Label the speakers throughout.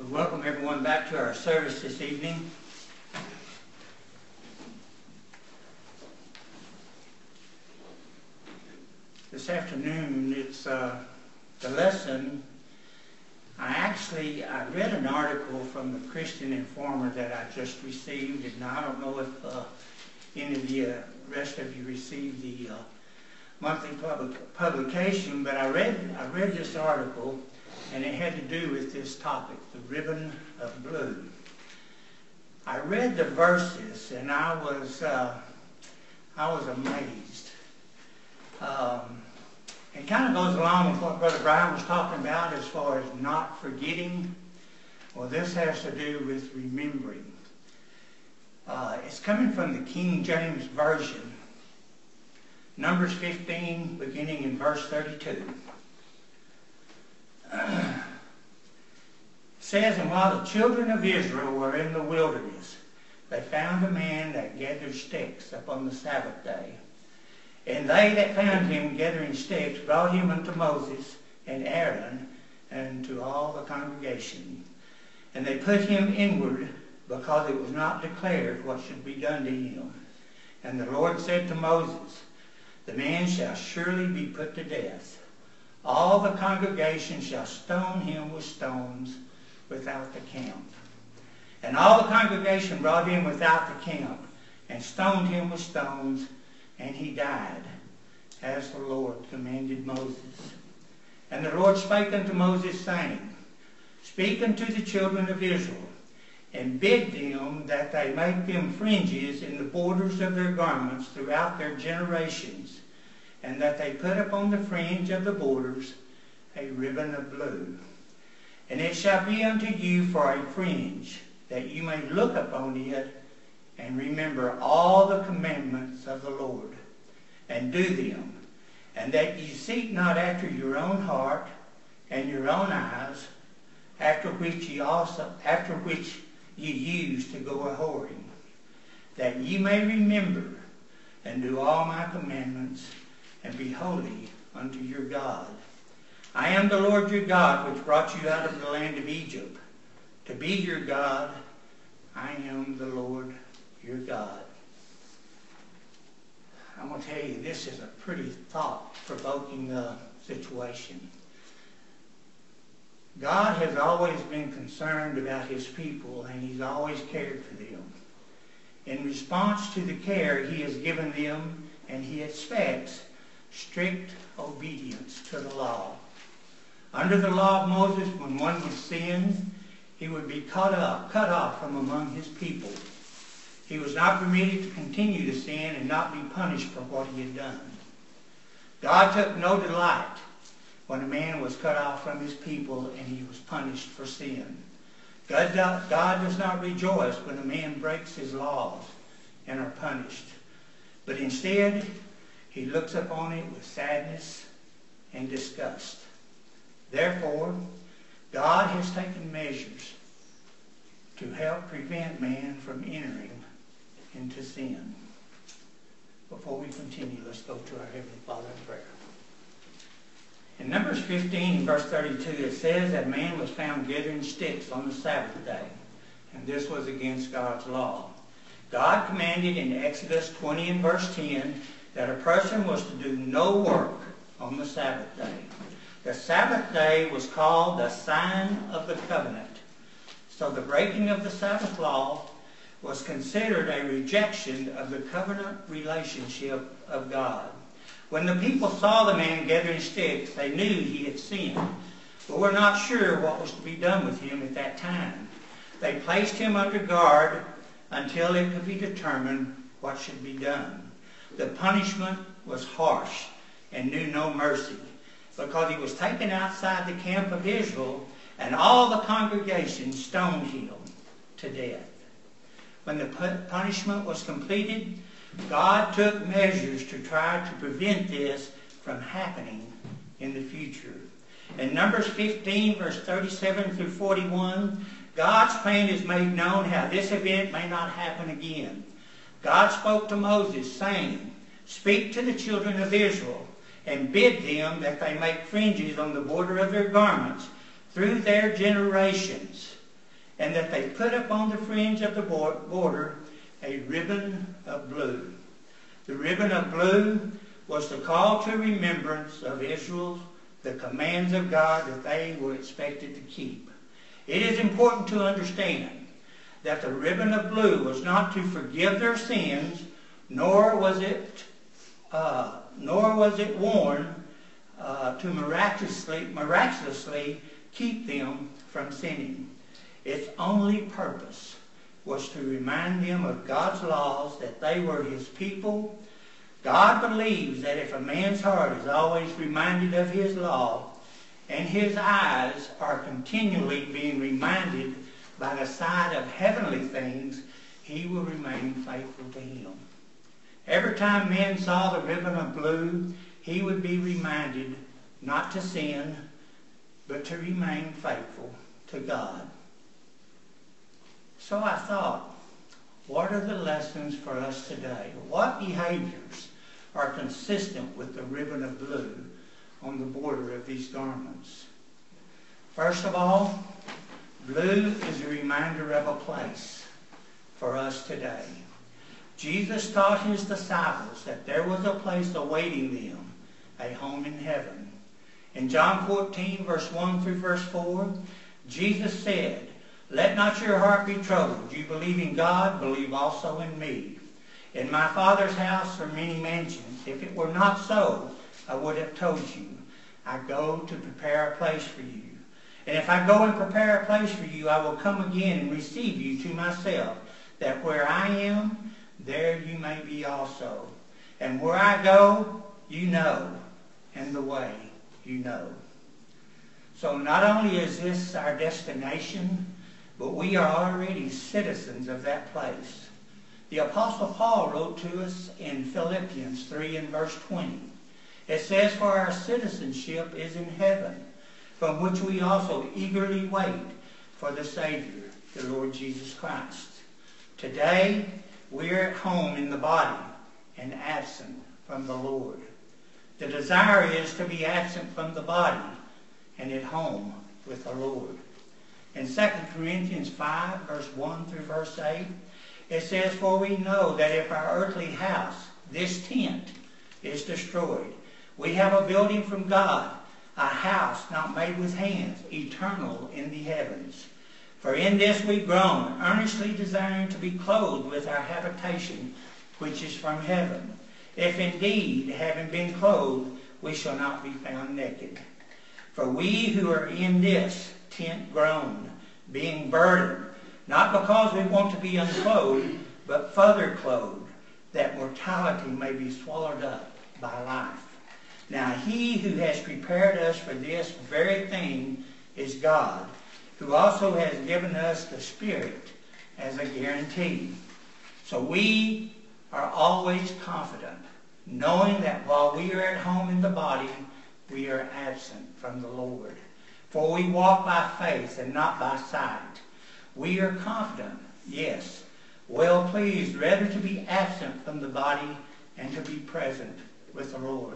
Speaker 1: Welcome everyone back to our service this evening. This afternoon, it's the lesson. I read an article from the Christian Informer that I just received, and I don't know if any of the rest of you received the monthly publication, but I read this article, and it had to do with this topic, the ribbon of blue. I read the verses, and I was amazed. It kind of goes along with what Brother Brian was talking about as far as not forgetting. Well, this has to do with remembering. It's coming from the King James Version, Numbers 15, beginning in verse 32. It says, "And while the children of Israel were in the wilderness, they found a man that gathered sticks upon the Sabbath day. And they that found him gathering sticks brought him unto Moses and Aaron and to all the congregation. And they put him inward, because it was not declared what should be done to him. And the Lord said to Moses, The man shall surely be put to death. All the congregation shall stone him with stones without the camp. And all the congregation brought him without the camp, and stoned him with stones, and he died, as the Lord commanded Moses. And the Lord spake unto Moses, saying, Speak unto the children of Israel, and bid them that they make them fringes in the borders of their garments throughout their generations, and that they put upon the fringe of the borders a ribbon of blue. And it shall be unto you for a fringe, that you may look upon it, and remember all the commandments of the Lord, and do them, and that ye seek not after your own heart and your own eyes, after which ye used to go a-whoring, that ye may remember and do all my commandments, and be holy unto your God. I am the Lord your God, which brought you out of the land of Egypt. To be your God, I am the Lord your God." I'm going to tell you, this is a pretty thought-provoking situation. God has always been concerned about his people, and he's always cared for them. In response to the care he has given them, and he expects strict obedience to the law. Under the law of Moses, when one would sin, he would be cut off from among his people. He was not permitted to continue to sin and not be punished for what he had done. God took no delight when a man was cut off from his people and he was punished for sin. God does not rejoice when a man breaks his laws and are punished. But instead, he looks upon it with sadness and disgust. Therefore, God has taken measures to help prevent man from entering into sin. Before we continue, let's go to our Heavenly Father in prayer. In Numbers 15, verse 32, it says that man was found gathering sticks on the Sabbath day, and this was against God's law. God commanded in Exodus 20 and verse 10 that a person was to do no work on the Sabbath day. The Sabbath day was called the sign of the covenant. So the breaking of the Sabbath law was considered a rejection of the covenant relationship of God. When the people saw the man gathering sticks, they knew he had sinned, but were not sure what was to be done with him at that time. They placed him under guard until it could be determined what should be done. The punishment was harsh and knew no mercy, because he was taken outside the camp of Israel, and all the congregation stoned him to death. When the punishment was completed, God took measures to try to prevent this from happening in the future. In Numbers 15, verse 37 through 41, God's plan is made known how this event may not happen again. God spoke to Moses, saying, "Speak to the children of Israel, and bid them that they make fringes on the border of their garments through their generations, and that they put upon the fringe of the border a ribbon of blue. The ribbon of blue was to call to remembrance of Israel the commands of God that they were expected to keep. It is important to understand that the ribbon of blue was not to forgive their sins, nor was it worn to miraculously keep them from sinning. Its only purpose was to remind them of God's laws, that they were His people. God believes that if a man's heart is always reminded of His law, and his eyes are continually being reminded by the sight of heavenly things, he will remain faithful to Him. Every time man saw the ribbon of blue, he would be reminded not to sin, but to remain faithful to God. So I thought, what are the lessons for us today? What behaviors are consistent with the ribbon of blue on the border of these garments? First of all, blue is a reminder of a place for us today. Jesus taught His disciples that there was a place awaiting them, a home in heaven. In John 14, verse 1 through verse 4, Jesus said, "Let not your heart be troubled. You believe in God, believe also in me. In my Father's house are many mansions. If it were not so, I would have told you. I go to prepare a place for you. And if I go and prepare a place for you, I will come again and receive you to myself, that where I am, there you may be also. And where I go, you know, and the way you know." So not only is this our destination, but we are already citizens of that place. The Apostle Paul wrote to us in Philippians 3 and verse 20. It says, "For our citizenship is in heaven, from which we also eagerly wait for the Savior, the Lord Jesus Christ." Today, we're at home in the body and absent from the Lord. The desire is to be absent from the body and at home with the Lord. In 2 Corinthians 5, verse 1 through verse 8, it says, "For we know that if our earthly house, this tent, is destroyed, we have a building from God, a house not made with hands, eternal in the heavens. For in this we groan, earnestly desiring to be clothed with our habitation, which is from heaven. If indeed, having been clothed, we shall not be found naked. For we who are in this tent groan, being burdened, not because we want to be unclothed, but further clothed, that mortality may be swallowed up by life. Now He who has prepared us for this very thing is God, who also has given us the Spirit as a guarantee." So we are always confident, knowing that while we are at home in the body, we are absent from the Lord. For we walk by faith and not by sight. We are confident, yes, well pleased, rather to be absent from the body and to be present with the Lord.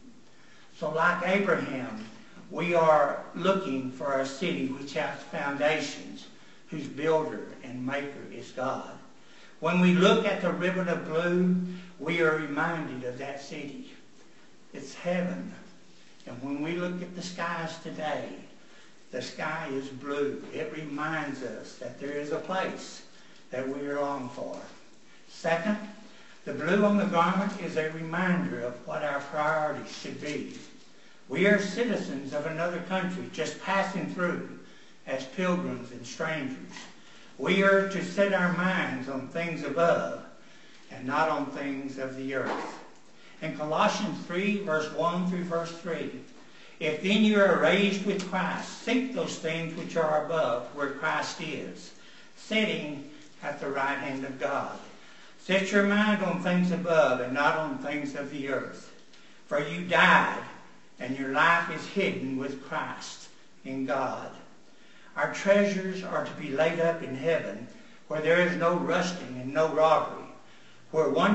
Speaker 1: So like Abraham, we are looking for a city which has foundations, whose builder and maker is God. When we look at the ribbon of blue, we are reminded of that city. It's heaven. And when we look at the skies today, the sky is blue. It reminds us that there is a place that we long for. Second, the blue on the garment is a reminder of what our priorities should be. We are citizens of another country, just passing through as pilgrims and strangers. We are to set our minds on things above and not on things of the earth. In Colossians 3, verse 1 through verse 3, "If then you are raised with Christ, seek those things which are above, where Christ is, sitting at the right hand of God. Set your mind on things above and not on things of the earth. For you died, and your life is hidden with Christ in God." Our treasures are to be laid up in heaven, where there is no rusting and no robbery. Where our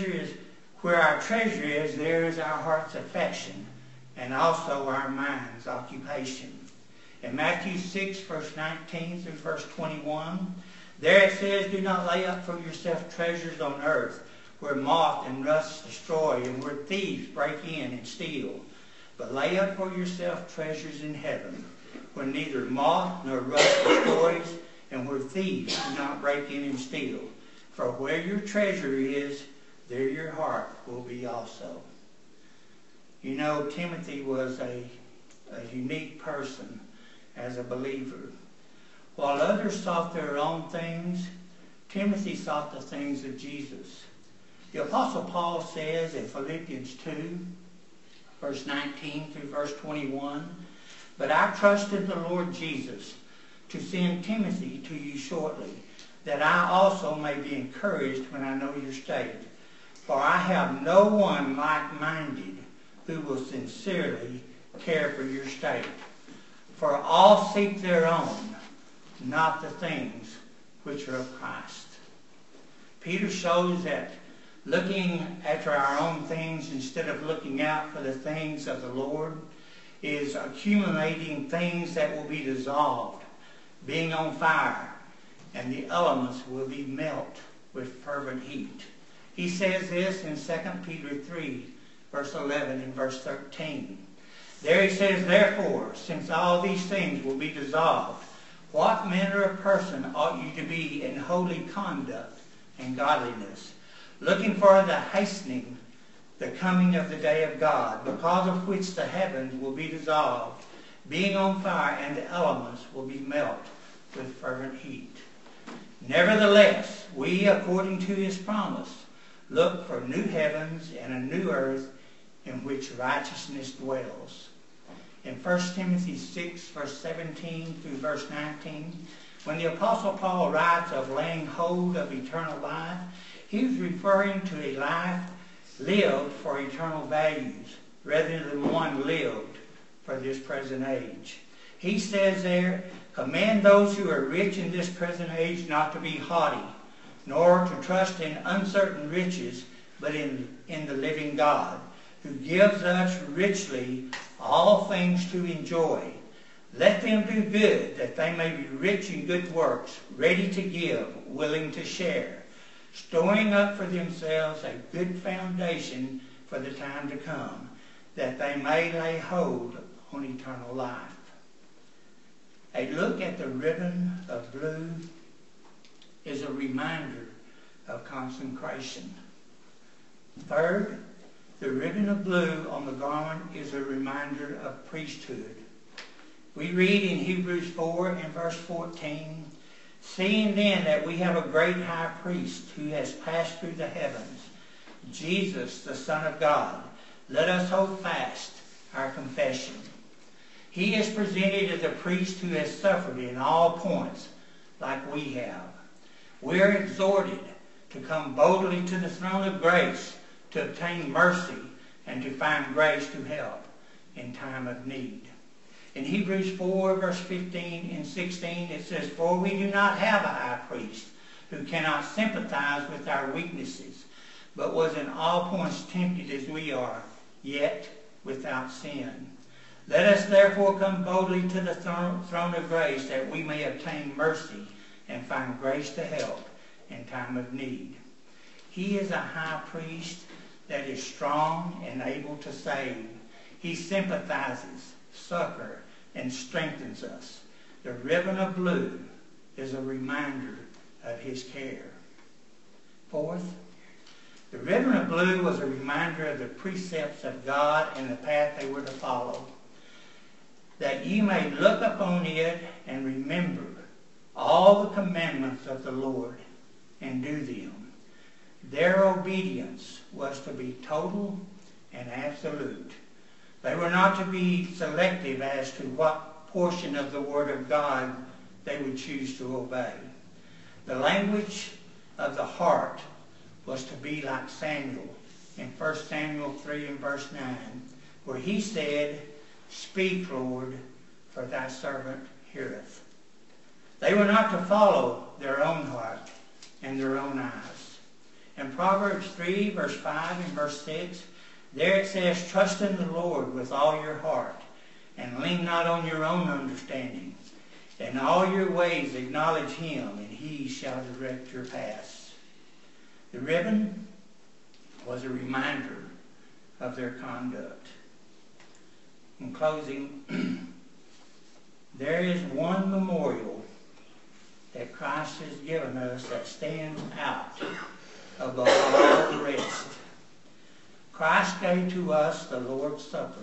Speaker 1: treasure is, there is our heart's affection, and also our mind's occupation. In Matthew 6, verse 19 through verse 21, there it says, do not lay up for yourself treasures on earth, where moth and rust destroy, and where thieves break in and steal. But lay up for yourself treasures in heaven, where neither moth nor rust destroys, and where thieves do not break in and steal. For where your treasure is, there your heart will be also. You know, Timothy was a unique person as a believer. While others sought their own things, Timothy sought the things of Jesus. The Apostle Paul says in Philippians 2, verse 19 through verse 21, but I trust in the Lord Jesus to send Timothy to you shortly, that I also may be encouraged when I know your state. For I have no one like-minded who will sincerely care for your state. For all seek their own, not the things which are of Christ. Peter shows that looking after our own things instead of looking out for the things of the Lord is accumulating things that will be dissolved, being on fire, and the elements will be melt with fervent heat. He says this in 2 Peter 3, verse 11 and verse 13. There he says, therefore, since all these things will be dissolved, what manner of person ought you to be in holy conduct and godliness, looking for the hastening, the coming of the day of God, because of which the heavens will be dissolved, being on fire, and the elements will be melt with fervent heat. Nevertheless, we, according to his promise, look for new heavens and a new earth in which righteousness dwells. In 1 Timothy 6, verse 17 through verse 19, when the Apostle Paul writes of laying hold of eternal life, he was referring to a life lived for eternal values rather than one lived for this present age. He says there, command those who are rich in this present age not to be haughty, nor to trust in uncertain riches, but in the living God, who gives us richly all things to enjoy. Let them do good, that they may be rich in good works, ready to give, willing to share, storing up for themselves a good foundation for the time to come, that they may lay hold on eternal life. A look at the ribbon of blue is a reminder of consecration. Third, the ribbon of blue on the garment is a reminder of priesthood. We read in Hebrews 4 and verse 14, seeing then that we have a great high priest who has passed through the heavens, Jesus, the Son of God, let us hold fast our confession. He is presented as a priest who has suffered in all points like we have. We are exhorted to come boldly to the throne of grace to obtain mercy and to find grace to help in time of need. In Hebrews 4, verse 15 and 16, it says, for we do not have a high priest who cannot sympathize with our weaknesses, but was in all points tempted as we are, yet without sin. Let us therefore come boldly to the throne of grace, that we may obtain mercy and find grace to help in time of need. He is a high priest that is strong and able to save. He sympathizes, succor, and strengthens us. The ribbon of blue is a reminder of his care. Fourth, the ribbon of blue was a reminder of the precepts of God and the path they were to follow, that you may look upon it and remember all the commandments of the Lord and do them. Their obedience was to be total and absolute. They were not to be selective as to what portion of the Word of God they would choose to obey. The language of the heart was to be like Samuel in 1 Samuel 3 and verse 9, where he said, speak, Lord, for thy servant heareth. They were not to follow their own heart and their own eyes. In Proverbs 3, verse 5 and verse 6, there it says, trust in the Lord with all your heart, and lean not on your own understanding. In all your ways acknowledge him, and he shall direct your paths. The ribbon was a reminder of their conduct. In closing, there is one memorial that Christ has given us that stands out above all the rest. Christ gave to us the Lord's Supper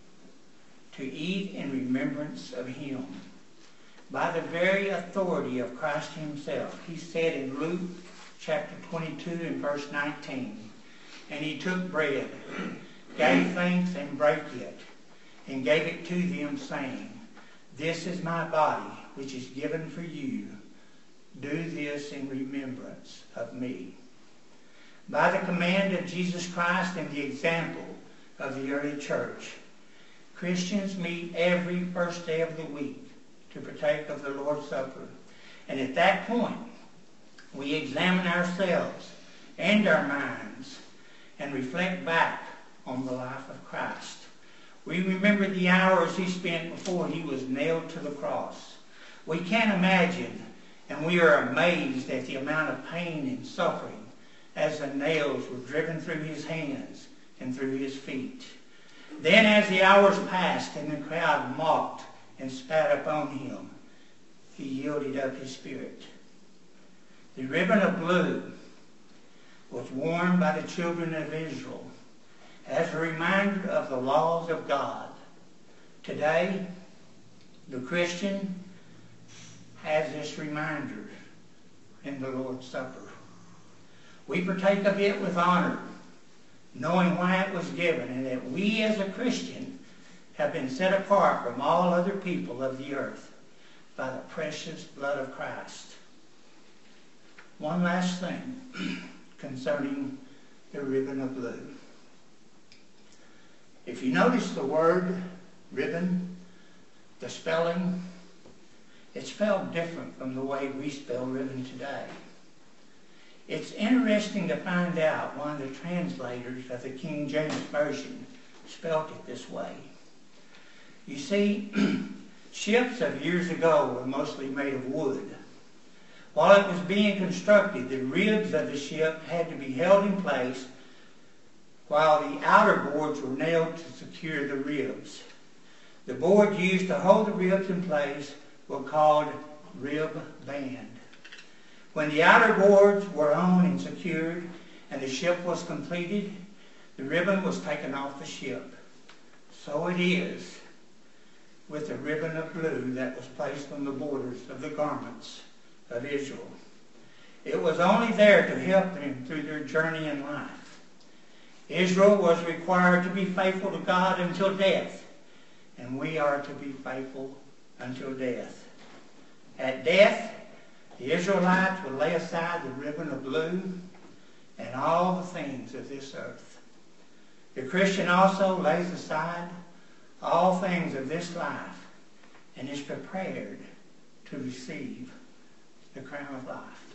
Speaker 1: to eat in remembrance of him. By the very authority of Christ himself, he said in Luke chapter 22 and verse 19, and he took bread, gave thanks and brake it, and gave it to them, saying, this is my body, which is given for you. Do this in remembrance of me. By the command of Jesus Christ and the example of the early church, Christians meet every first day of the week to partake of the Lord's Supper. And at that point, we examine ourselves and our minds and reflect back on the life of Christ. We remember the hours he spent before he was nailed to the cross. We can't imagine, and we are amazed at the amount of pain and suffering as the nails were driven through his hands and through his feet. Then as the hours passed and the crowd mocked and spat upon him, he yielded up his spirit. The ribbon of blue was worn by the children of Israel as a reminder of the laws of God. Today, the Christian has this reminder in the Lord's Supper. We partake of it with honor, knowing why it was given, and that we as a Christian have been set apart from all other people of the earth by the precious blood of Christ. One last thing concerning the ribbon of blue. If you notice the word ribbon, the spelling, it's spelled different from the way we spell ribbon today. It's interesting to find out one of the translators of the King James Version spelled it this way. You see, ships of years ago were mostly made of wood. While it was being constructed, the ribs of the ship had to be held in place while the outer boards were nailed to secure the ribs. The boards used to hold the ribs in place were called rib band. When the outer boards were on and secured and the ship was completed, the ribbon was taken off the ship. So it is with the ribbon of blue that was placed on the borders of the garments of Israel. It was only there to help them through their journey in life. Israel was required to be faithful to God until death, and we are to be faithful until death. At death, the Israelites would lay aside the ribbon of blue and all the things of this earth. The Christian also lays aside all things of this life and is prepared to receive the crown of life.